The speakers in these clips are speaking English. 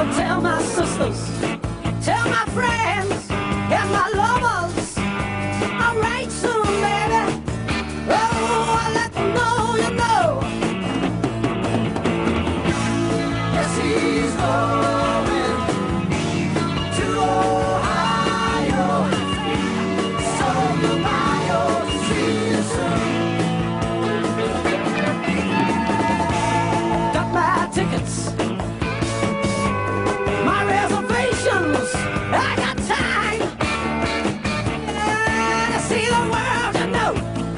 Tell my sisters, tell my friends, and my lovers, I'll write soon, baby. Oh, I let them know, you know. Yes, he's going to Ohio, so goodbye, oh, see you soon. Got my tickets, my reservations, I got time, yeah, to see the world, you know.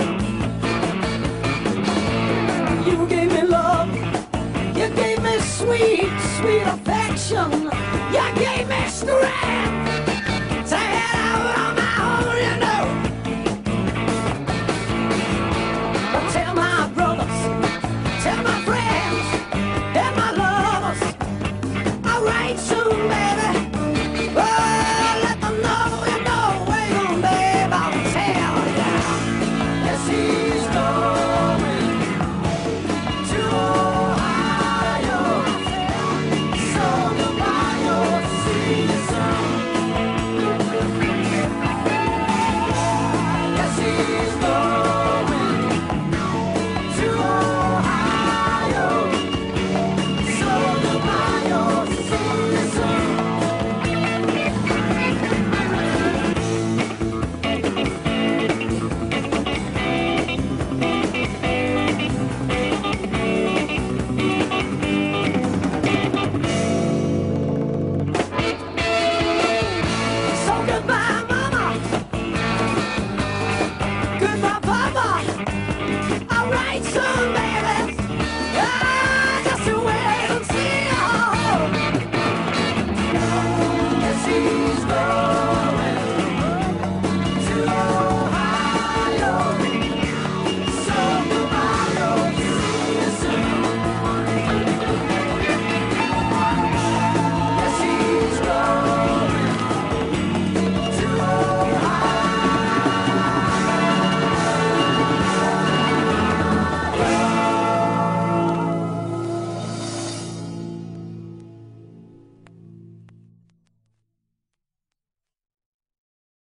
You gave me love, you gave me sweet, sweet affection, you gave me strength to head out on my own, you know. But tell my brothers, tell my friends, and my lovers, I'll write soon, baby.